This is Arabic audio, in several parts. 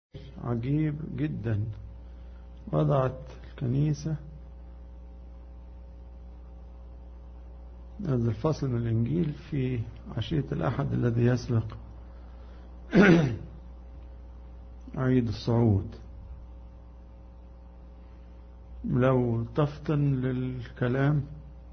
عجيب جدا. وضعت الكنيسة هذا الفصل من الإنجيل في عشية الأحد الذي يسبق عيد الصعود. لو تفطن للكلام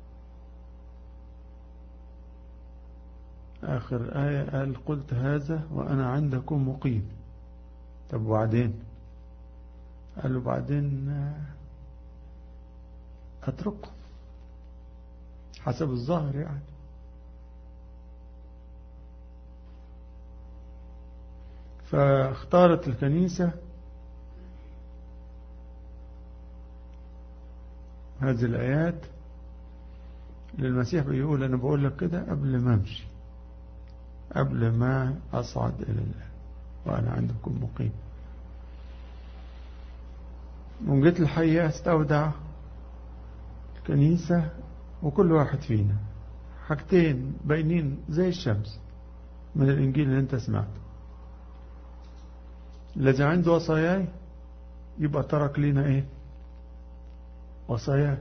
آخر آية قال قلت هذا وأنا عندكم مقيم. طب وبعدين؟ قالوا بعدين أترككم حسب الظاهر يعني. فاختارت الكنيسة هذه الآيات للمسيح بيقول أنا بقول لك كده قبل ما أمشي، قبل ما أصعد إلى الله وأنا عندكم مقيم. وجيت الحقيقة استودع الكنيسة وكل واحد فينا حاجتين باينين زي الشمس من الإنجيل اللي انت سمعته. الذي عنده وصاياي يبقى ترك لنا ايه؟ وصاياي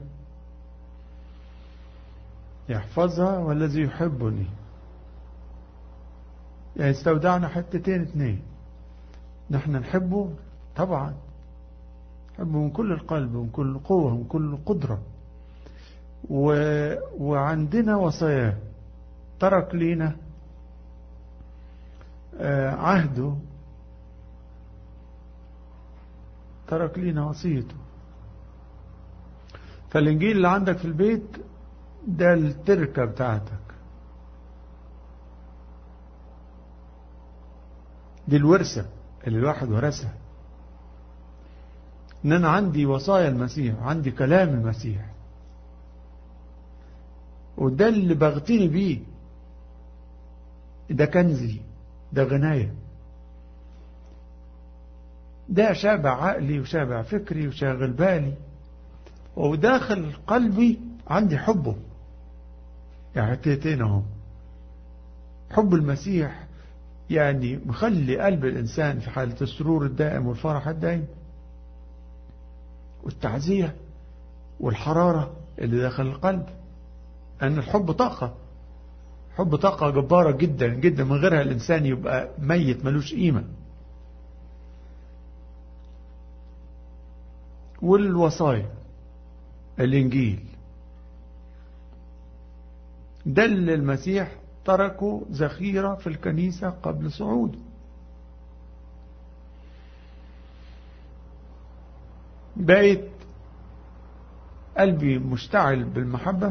يحفظها، والذي يحبني. يعني استودعنا حتتين اتنين. نحن نحبه طبعا، نحبه من كل القلب ومن كل قوة ومن كل قدرة، وعندنا وصاياه ترك لنا عهده، ترك لنا وصيته. فالإنجيل اللي عندك في البيت ده التركة بتاعتك، دي الورثة اللي الواحد ورثها. ان انا عندي وصايا المسيح، عندي كلام المسيح، وده اللي بغتني بيه، ده كنزي، ده غناية، ده شابع عقلي وشابع فكري وشاغل بالي، وداخل قلبي عندي حبه. يعني حتتين اهو. حب المسيح يعني مخلي قلب الإنسان في حالة السرور الدائم والفرح الدائم، والتعزية والحرارة اللي داخل القلب. أن الحب طاقة، حب طاقة جبارة جدا جدا، من غيرها الإنسان يبقى ميت ملوش قيمة. والوصايا الإنجيل ده اللي المسيح تركه ذخيرة في الكنيسة قبل صعوده. بقيت قلبي مشتعل بالمحبة.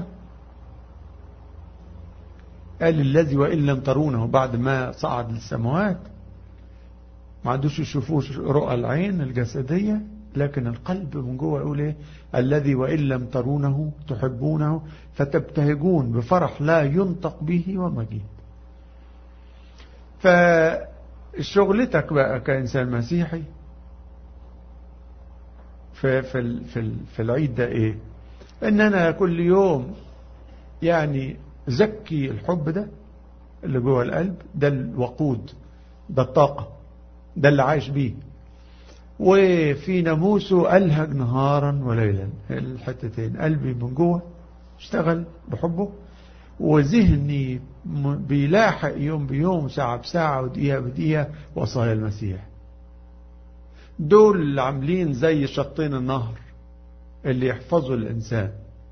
قال الذي وإن لم ترونه، بعد ما صعد للسماوات ما عندوش يشوفوش رؤى العين الجسدية، لكن القلب من جوه يقول ايه؟ الذي وإن لم ترونه تحبونه فتبتهجون بفرح لا ينطق به ومجيد. فشغلتك بقى كإنسان مسيحي في العيد ده ايه؟ ان انا كل يوم يعني زكي الحب ده اللي جوه القلب، ده الوقود، ده الطاقة، ده اللي عايش بيه. وفي ناموسه ألهج نهارا وليلا. الحتتين قلبي من جوه اشتغل بحبه، وذهني بيلاحق يوم بيوم ساعة بساعة ودقيقة بدقيقة وصايا المسيح. دول اللي عاملين زي شطين النهر اللي يحفظوا الإنسان،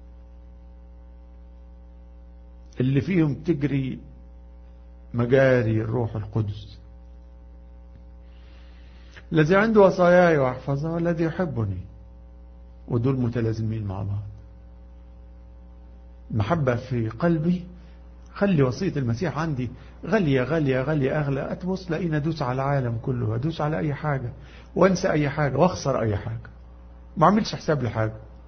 اللي فيهم تجري مجاري الروح القدس. الذي عنده وصاياي ويحفظها والذي يحبني، ودول متلازمين مع بعض. المحبة في قلبي خلي وصية المسيح عندي غالية غالية غالية، أغلى. أتبص لقينا أدوس على العالم كله، وأدوس على أي حاجة، وأنسى أي حاجة، وأخسر أي حاجة، ما عملش حساب لحاجة.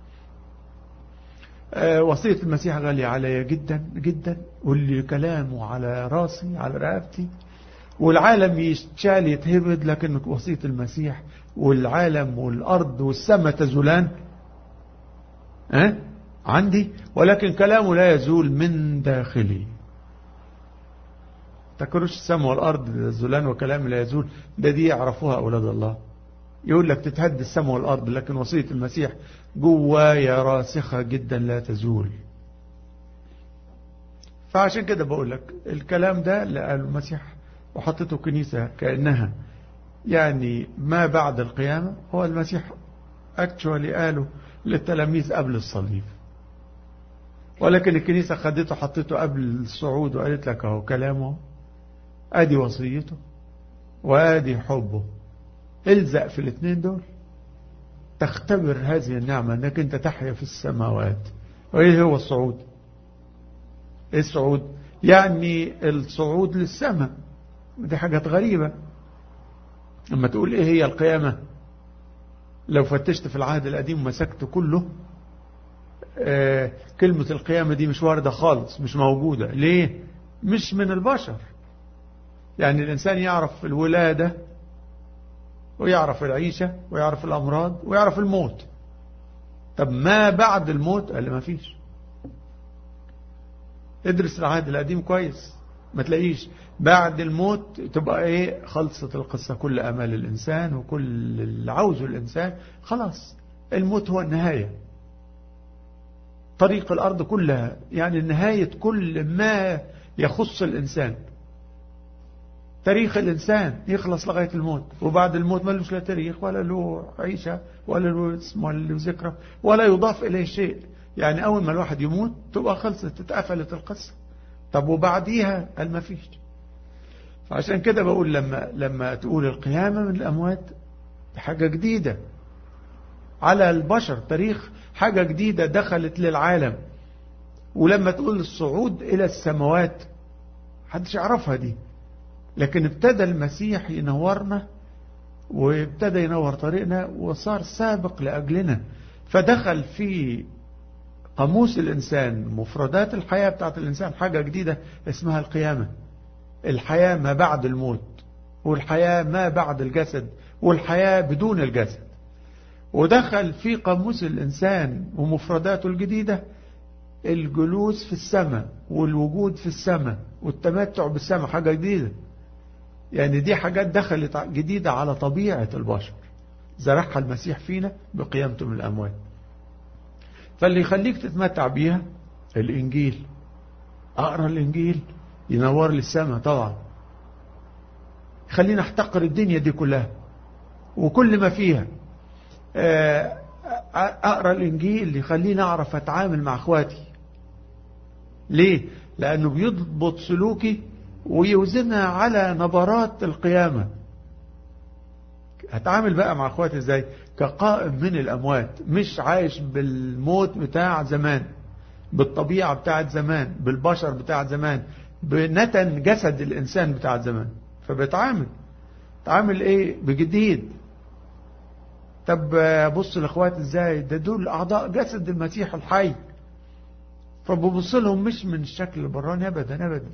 وصية المسيح غالية عليا جدا جدا، واللي كلامه على راسي على رقبتي. والعالم يشتال يتهبد، لكن وصية المسيح والعالم والأرض والسماء تزولان عندي، ولكن كلامه لا يزول من داخلي. تكروش السماء والأرض يزولان وكلام لا يزول، ده دي يعرفوها أولاد الله. يقول لك تتهد السماء والأرض، لكن وصية المسيح جوايا راسخة جدا لا تزول. فعشان كده بقول لك الكلام ده اللي قاله المسيح وحطته كنيسة كأنها يعني ما بعد القيامة، هو المسيح اكتشوالي قاله للتلاميذ قبل الصليب، ولكن الكنيسة خدته حطته قبل الصعود وقالت لك اهو كلامه، ادي وصيته وادي حبه، الزق في الاثنين دول تختبر هذه النعمة انك انت تحيا في السماوات. وايه هو الصعود؟ ايه الصعود؟ يعني الصعود للسماء. دي حاجات غريبة لما تقول ايه هي القيامة. لو فتشت في العهد القديم ومسكت كله كلمة القيامة دي مش واردة خالص، مش موجودة. ليه؟ مش من البشر. يعني الإنسان يعرف الولادة ويعرف العيشة ويعرف الأمراض ويعرف الموت. طب ما بعد الموت؟ قال لي ما فيش. ادرس العهد القديم كويس ما تلاقيش بعد الموت تبقى ايه خلصت القصة. كل امال الانسان وكل اللي عاوزه الانسان خلاص، الموت هو النهاية، طريق الارض كلها، يعني نهاية كل ما يخص الانسان. تاريخ الانسان يخلص لغاية الموت، وبعد الموت ما لهش لا تاريخ ولا له عيشة ولا له اسم ولا له ذكرى ولا يضاف اليه شيء. يعني اول ما الواحد يموت تبقى خلصت، اتقفلت القصة. طب وبعديها قال ما فيش. فعشان كده بقول لما تقول القيامة من الأموات حاجة جديدة على البشر، تاريخ حاجة جديدة دخلت للعالم. ولما تقول الصعود إلى السماوات محدش يعرفها دي، لكن ابتدى المسيح ينورنا وابتدى ينور طريقنا وصار سابق لأجلنا، فدخل في قاموس الإنسان مفردات الحياة بتاعت الإنسان حاجة جديدة اسمها القيامة. الحياة ما بعد الموت، والحياة ما بعد الجسد، والحياة بدون الجسد. ودخل في قاموس الإنسان ومفرداته الجديدة الجلوس في السماء والوجود في السماء والتمتع بالسماء، حاجة جديدة. يعني دي حاجات دخلت جديدة على طبيعة البشر زرعها المسيح فينا بقيامته من الأموات. فاللي يخليك تتمتع بيها الإنجيل. أقرأ الإنجيل ينور لي السماء طبعا، خلينا احتقر الدنيا دي كلها وكل ما فيها. أقرأ الإنجيل يخليني أعرف أتعامل مع أخواتي. ليه؟ لأنه بيضبط سلوكي ويوزنها على نبرات القيامة. هتعامل بقى مع أخواتي إزاي؟ كقائم من الأموات، مش عايش بالموت بتاع زمان، بالطبيعة بتاعت زمان، بالبشر بتاعت زمان، بنتن جسد الإنسان بتاعت زمان. فبتعامل ايه بجديد. طب بص لأخواتي ازاي؟ ده دول أعضاء جسد المسيح الحي، فببص لهم مش من الشكل البراني أبدا أبدا،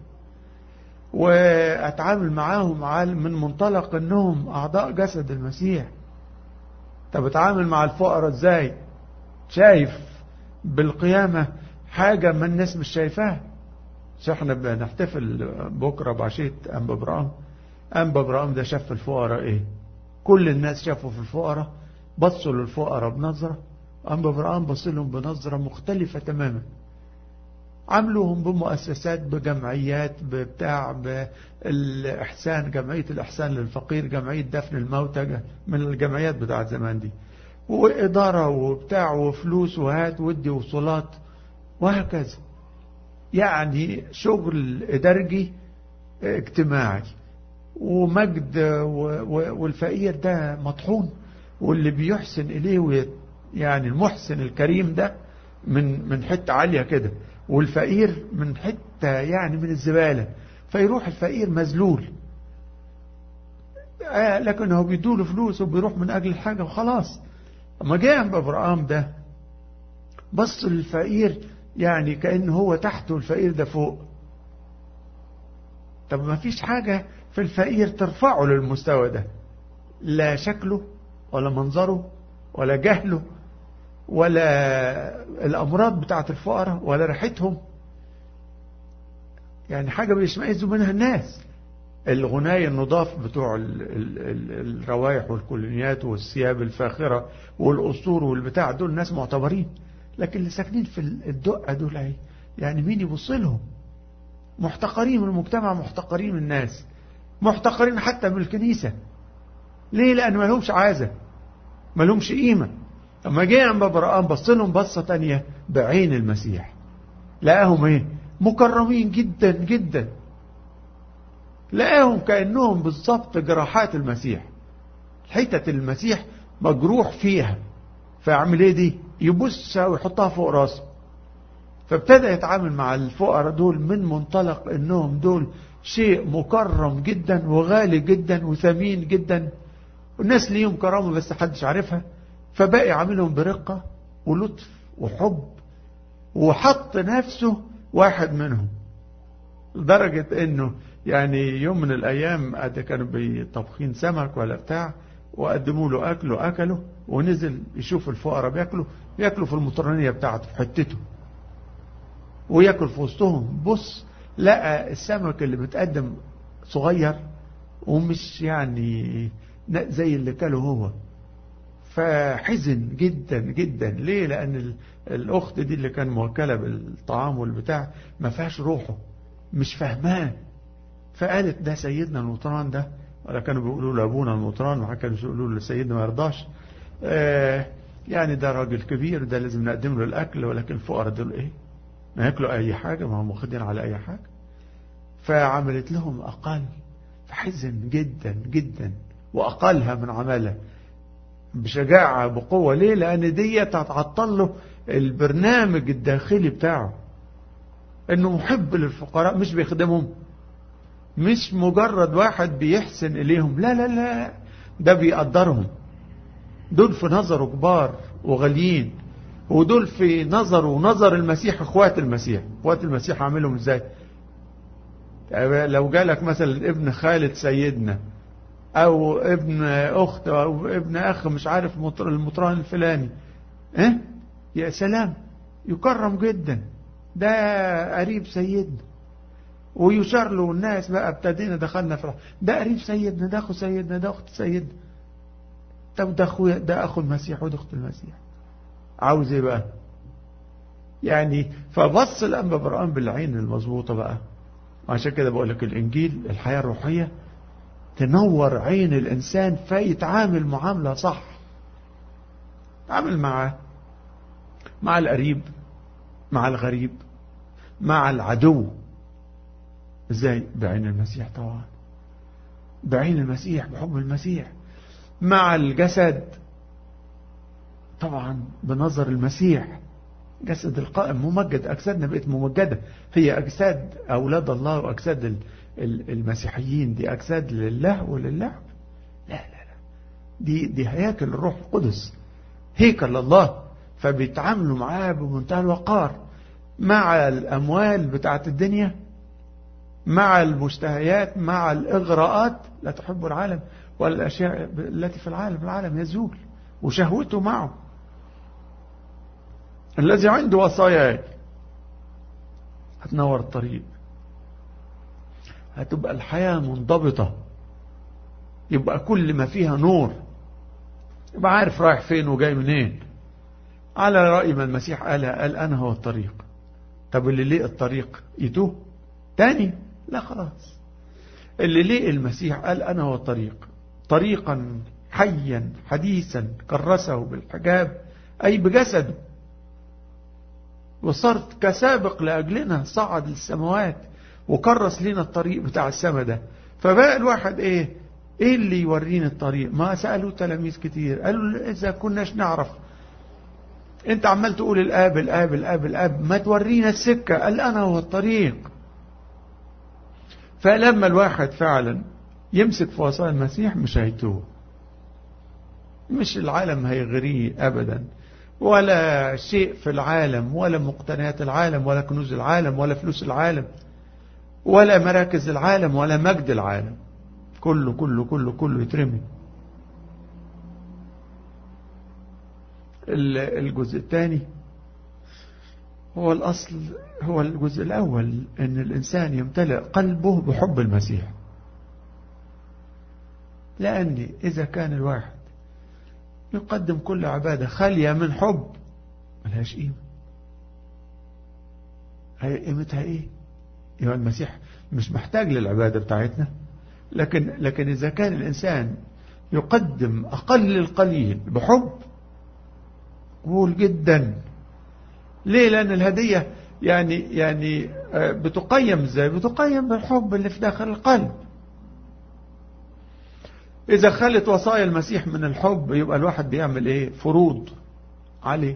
وأتعامل معاهم من منطلق أنهم أعضاء جسد المسيح. طب أتعامل مع الفقراء ازاي؟ شايف بالقيامة حاجة ما الناس مش شايفاها. احنا بنحتفل بكرة بعشية أنبا برام. أنبا برام ده شاف الفقراء ايه؟ كل الناس شافوا في الفقراء، بصوا للفقراء بنظرة، أنبا برام بص لهم بنظرة مختلفة تماما. عملوهم بمؤسسات، بجمعيات، بتاع بالإحسان، جمعية الإحسان للفقير، جمعية دفن الموتى، من الجمعيات بتاعت زمان دي، وإدارة وبتاع وفلوس وهات ودي وصولات وهكذا. يعني شغل إدارجي اجتماعي ومجد، والفقير ده مطحون، واللي بيحسن إليه يعني المحسن الكريم ده من حتة عالية كده، والفقير من حتة يعني من الزبالة، فيروح الفقير مذلول. لكن هو بيدوله فلوس وبيروح من أجل الحاجة وخلاص. اما جاء أنبا برام ده بص للفقير يعني كأنه هو تحت والفقير ده فوق. طب ما فيش حاجة في الفقير ترفعه للمستوى ده، لا شكله ولا منظره ولا جهله ولا الأمراض بتاعت الفقراء ولا ريحتهم، يعني حاجة بيشمئزوا منها الناس. الغناي النضاف بتوع الروايح والكولونيات والثياب الفاخرة والقصور والبتاع، دول ناس معتبرين. لكن اللي ساكنين في الدقة دول يعني مين يبص لهم؟ محتقرين من المجتمع، محتقرين من الناس، محتقرين حتى من الكنيسة. ليه؟ لأن ما لهمش عازة، ما لهمش قيمة. اما جه عم برقان بص لهم بصة تانية بعين المسيح، لقاهم مكرمين جدا جدا، لقاهم كأنهم بالضبط جراحات المسيح، حتة المسيح مجروح فيها، فيعمل دي؟ يبصها ويحطها فوق راسه. فابتدى يتعامل مع الفقراء دول من منطلق انهم دول شيء مكرم جدا وغالي جدا وثمين جدا، والناس ليهم كرامة بس حدش عارفها. فبقى عاملهم برقة ولطف وحب، وحط نفسه واحد منهم، لدرجة انه يعني يوم من الايام كانوا بيطبخين سمك ولا بتاع، وقدموا له اكل واكله، ونزل يشوف الفقراء بياكلوا في المطرانية بتاعته في حتته، وياكل في وسطهم. بص لقى السمك اللي بتقدم صغير ومش يعني زي اللي كاله هو، فحزن جدا جدا. ليه؟ لأن الأخت دي اللي كان موكلة بالطعام والبتاع ما فيهاش روحه، مش فهمان. فقالت ده سيدنا المطران ده، ولا كانوا بيقولوا له أبونا المطران، ولا كانوا بيقولوا له سيدنا ما يرضاش، يعني ده راجل كبير، ده لازم نقدم له الأكل، ولكن الفقراء دول ما ياكلوا أي حاجة، ما هم واخدين على أي حاجة. فعملت لهم أقل، فحزن جدا جدا، وأقلها من عملها بشجاعة بقوة. ليه؟ لأن دي هتعطل له البرنامج الداخلي بتاعه، انه محب للفقراء، مش بيخدمهم، مش مجرد واحد بيحسن إليهم، لا لا لا، ده بيقدرهم. دول في نظره كبار وغاليين، ودول في نظره ونظر المسيح اخوات المسيح. اخوات المسيح عاملهم ازاي؟ لو جالك مثلا ابن خالة سيدنا، او ابن اخت، او ابن اخ مش عارف المطران الفلاني، يا سلام، يكرم جدا، ده قريب سيدنا، ويشار له الناس. بقى ابتدينا دخلنا في ده قريب سيدنا، ده اخو سيدنا، ده اخت سيدنا، طب ده اخويا، ده اخو المسيح وده اخت المسيح، عاوز ايه بقى؟ يعني فبص الانبا برقان بالعين المظبوطه بقى. عشان كده بقول لك الانجيل، الحياه الروحيه تنور عين الانسان فيتعامل معامله صح. تعامل مع القريب، مع الغريب، مع العدو ازاي؟ بعين المسيح طبعا، بعين المسيح، بحب المسيح. مع الجسد طبعا بنظر المسيح، جسد القائم ممجد، أجسادنا بقت ممجدة، هي أجساد أولاد الله وأجساد المسيحيين، دي أجساد لله ولله. لا لا لا، دي هياكل الروح القدس، هيكل الله. فبيتعاملوا معاه بمنتهى الوقار. مع الأموال بتاعت الدنيا، مع المشتهيات، مع الإغراءات، لا تحب العالم ولا الأشياء التي في العالم، العالم يزول وشهوته معه. الذي عنده وصايا هتنور الطريق، هتبقى الحياة منضبطة، يبقى كل ما فيها نور، يبقى عارف رايح فين وجاي منين. على رأي ما المسيح قال أنا هو الطريق. طب اللي ليه الطريق يتوه تاني؟ لا خلاص. اللي ليه المسيح قال أنا هو الطريق، طريقا حيا حديثا كرسه بالحجاب، أي بجسده، وصرت كسابق لأجلنا، صعد للسماوات وكرس لنا الطريق بتاع السماء ده. فبقى الواحد ايه اللي يورينا الطريق؟ ما سألوا تلاميذ كتير، قالوا إذا كناش نعرف، انت عمال تقول الآب الآب الآب الآب، ما تورينا السكة. قال أنا هو الطريق. فلما الواحد فعلا يمسك في وصايا المسيح مش هيتوه، مش العالم هيغريه أبدا، ولا شيء في العالم، ولا مقتنيات العالم، ولا كنوز العالم، ولا فلوس العالم، ولا مراكز العالم، ولا مجد العالم. كله كله كله كله يترمي. الجزء الثاني هو الأصل، هو الجزء الأول، أن الإنسان يمتلئ قلبه بحب المسيح. لأن إذا كان الواحد يقدم كل عبادة خالية من حب ملهاش قيمة. هي قيمتها إيه؟ يعني المسيح مش محتاج للعبادة بتاعتنا، لكن إذا كان الإنسان يقدم أقل القليل بحب قول جدا. ليه؟ لأن الهدية يعني بتقيم ازاي؟ بتقيم بالحب اللي في داخل القلب. إذا خلت وصايا المسيح من الحب يبقى الواحد بيعمل إيه؟ فروض عليه.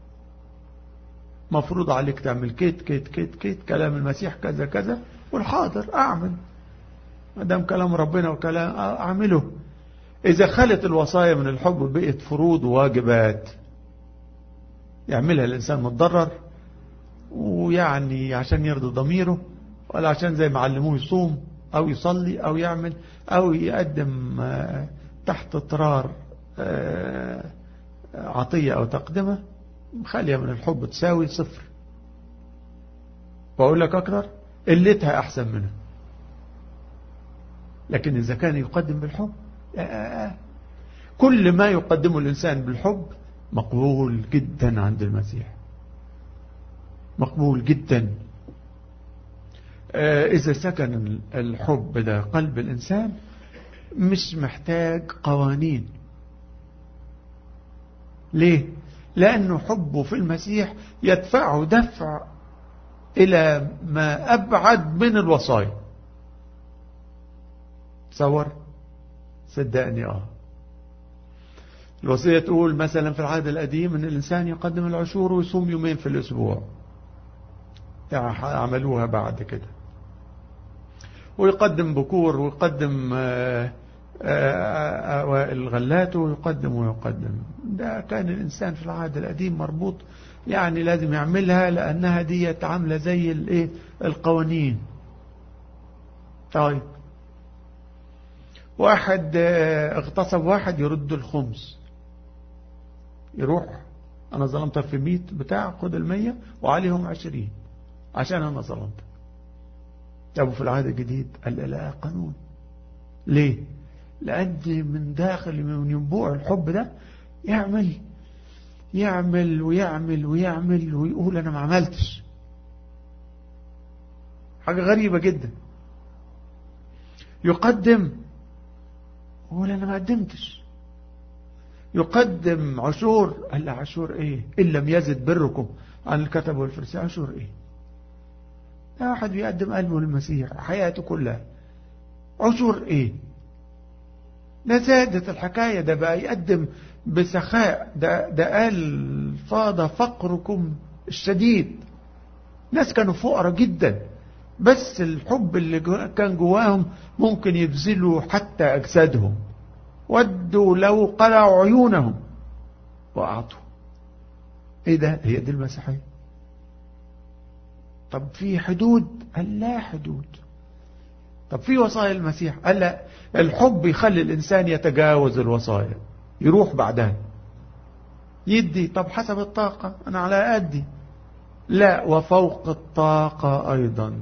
مفروض عليك تعمل كيت كيت كيت كيت، كلام المسيح كذا كذا، والحاضر أعمل ما دام كلام ربنا وكلام أعمله. إذا خلت الوصايا من الحب بقت فروض وواجبات يعملها الإنسان متضرر، ويعني عشان يرضي ضميره، ولا عشان زي ما علموه يصوم أو يصلي أو يعمل أو يقدم تحت اضطرار عطية أو تقدمة، خالية من الحب تساوي صفر. وأقول لك أكتر، قلتها أحسن منها. لكن إذا كان يقدم بالحب كل ما يقدمه الإنسان بالحب مقبول جدا عند المسيح، مقبول جدا. إذا سكن الحب ده قلب الإنسان مش محتاج قوانين. ليه؟ لأنه حبه في المسيح يدفعه دفع إلى ما أبعد من الوصايا. تصور؟ صدقني الوصية تقول مثلا في العهد القديم أن الإنسان يقدم العشور ويصوم يومين في الأسبوع، يعني عملوها بعد كده، ويقدم بكور ويقدم الغلات ويقدم. ده كان الإنسان في العهد القديم مربوط، يعني لازم يعملها لأنها دي عاملة زي القوانين. طيب واحد اغتصب واحد يرد الخمس، يروح أنا ظلمتك في 100 بتاع، خد 100 وعليهم 20 عشان أنا ظلمتك. أبو في العهد الجديد قال لا قانون. ليه؟ لأن من داخل من ينبوع الحب ده يعمل ويعمل ويعمل ويقول أنا ما عملتش. حاجة غريبة جدا. يقدم يقول أنا ما قدمتش. يقدم عشور، قال له عشور إيه؟ إن لم يزد بركم عن الكتب والفرسان، عشور إيه؟ لا واحد بيقدم قلبه للمسيح حياته كلها، عشور إيه؟ نزادت الحكاية. ده بقى يقدم بسخاء. ده قال فاض فقركم الشديد. ناس كانوا فقراء جدا، بس الحب اللي كان جواهم ممكن يبذلوا حتى أجسادهم، ودوا لو قلعوا عيونهم وأعطوا. إيه ده؟ هي دي المسيحية. طب في حدود؟ قال لا حدود. طب في وصايا المسيح؟ قال لا، الحب يخلي الإنسان يتجاوز الوصايا، يروح بعدها يدي. طب حسب الطاقة، أنا على قدي. لا، وفوق الطاقة أيضا،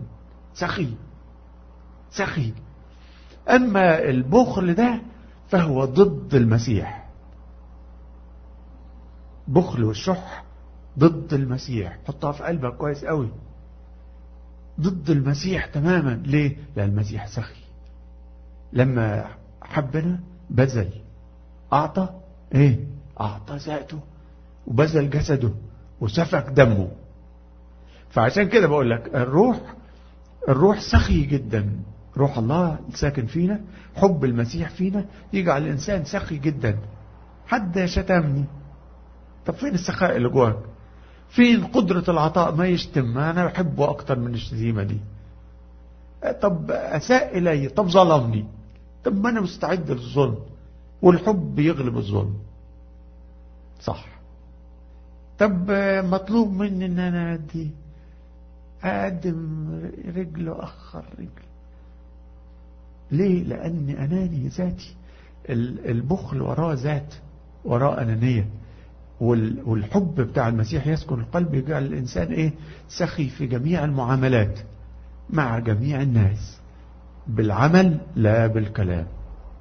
سخي. أما البخل ده فهو ضد المسيح. بخل والشح ضد المسيح. حطها في قلبك كويس قوي، ضد المسيح تماما. ليه؟ لأن المسيح سخي. لما حبنا بذل، أعطى إيه؟ أعطى ذاته وبذل جسده وسفك دمه. فعشان كده بقول لك الروح سخي جدا. روح الله ساكن فينا، حب المسيح فينا يجعل الإنسان سخي جدا. حد شتمني، طب فين السخاء اللي جواك؟ فين قدرة العطاء؟ ما يشتم، أنا بحبه أكتر من الشتيمة دي. طب أساء إلي، طب ظلمني، طب ما أنا مستعد للظلم، والحب يغلب الظلم. صح. طب مطلوب مني أن أنا أقدم رجل وأخر رجل. ليه؟ لأني أناني ذاتي. البخل وراه ذات، وراه أنانية. والحب بتاع المسيح يسكن القلب، يجعل الإنسان إيه؟ سخي في جميع المعاملات مع جميع الناس، بالعمل لا بالكلام.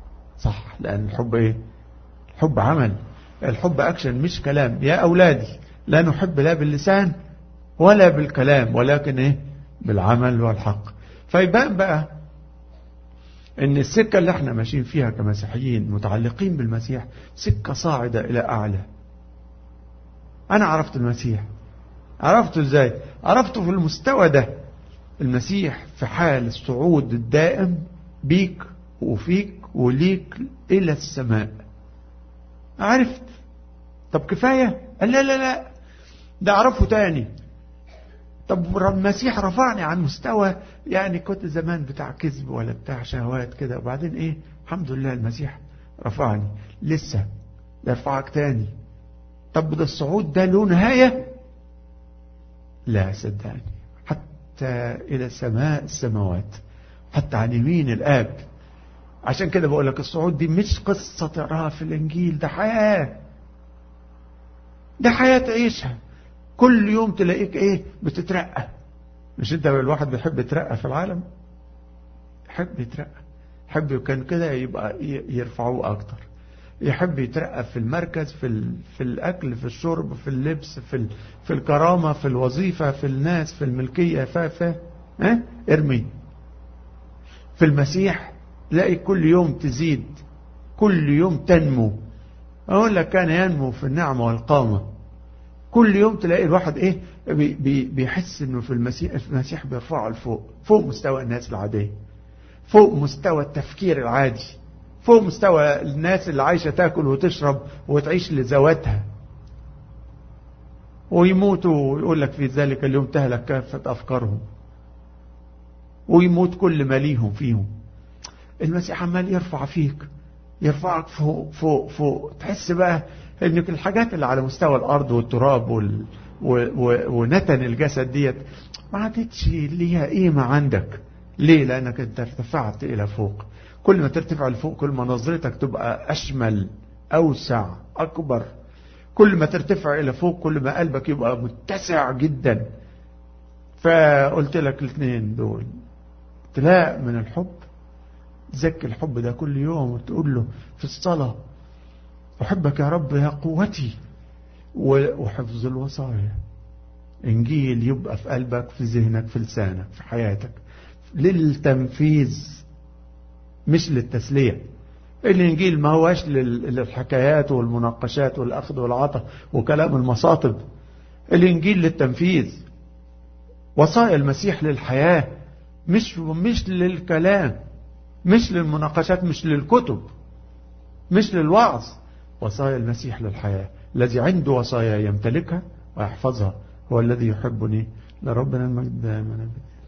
صح، لأن الحب إيه؟ الحب عمل، الحب أكشن مش كلام. يا أولادي لا نحب لا باللسان ولا بالكلام، ولكن إيه؟ بالعمل والحق. فيبان بقى إن السكة اللي احنا ماشيين فيها كمسيحيين متعلقين بالمسيح سكة صاعدة إلى أعلى. أنا عرفت المسيح، عرفته إزاي؟ عرفته في المستوى ده. المسيح في حال الصعود الدائم بيك وفيك وليك إلى السماء. عرفت؟ طب كفاية؟ لا لا لا، ده أعرفه تاني. طب المسيح رفعني عن مستوى، يعني كنت زمان بتاع كذب ولا بتاع شهوات كده، وبعدين إيه؟ الحمد لله المسيح رفعني، لسه يرفعك تاني. طب ده الصعود ده له نهاية؟ لا صدقني، حتى إلى سماء السماوات، حتى عن يمين الآب. عشان كده بقول لك الصعود دي مش قصة تقراها في الإنجيل، ده حياة، ده حياة تعيشها. كل يوم تلاقيك إيه؟ بتترقى. مش أنت الواحد بيحب يترقى في العالم؟ يحب يترقى، يحب كان كده يبقى يرفعوه أكتر، يحب يترقى في المركز، في الأكل، في الشرب، في اللبس، في الكرامة، في الوظيفة، في الناس، في الملكية، ارمي. في المسيح تلاقي كل يوم تزيد، كل يوم تنمو. أقول لك كان ينمو في النعمة والقامة. كل يوم تلاقي الواحد إيه؟ بيحس إنه في المسيح بيرفعه لفوق، فوق مستوى الناس العادية، فوق مستوى التفكير العادي، فوق مستوى الناس اللي عايشة تاكل وتشرب وتعيش لذواتها. ويموتوا ويقول لك في ذلك اليوم تهلك كافة أفكارهم، ويموت كل ما ليهم فيهم. المسيح عمال يرفع فيك، يرفعك فوق فوق فوق. تحس بقى انك الحاجات اللي على مستوى الارض والتراب ونتن الجسد ديت ما عادتش ليها قيمة عندك. ليه؟ لانك انت ارتفعت الى فوق. كل ما ترتفع لفوق كل ما نظرتك تبقى اشمل، اوسع، اكبر. كل ما ترتفع الى فوق كل ما قلبك يبقى متسع جدا. فقلت لك الاثنين دول تلاقي من الحب. تزكي الحب ده كل يوم وتقول له في الصلاة أحبك يا رب يا قوتي، وحفظ الوصايا. إنجيل يبقى في قلبك، في ذهنك، في لسانك، في حياتك، للتنفيذ مش للتسلية. الإنجيل ما هوش للحكايات والمناقشات والأخذ والعطاء وكلام المصاطب. الإنجيل للتنفيذ، وصايا المسيح للحياة، مش للكلام، مش للمناقشات، مش للكتب، مش للوعظ. وصايا المسيح للحياة. الذي عنده وصايا يمتلكها ويحفظها هو الذي يحبني. لربنا المجد دائما.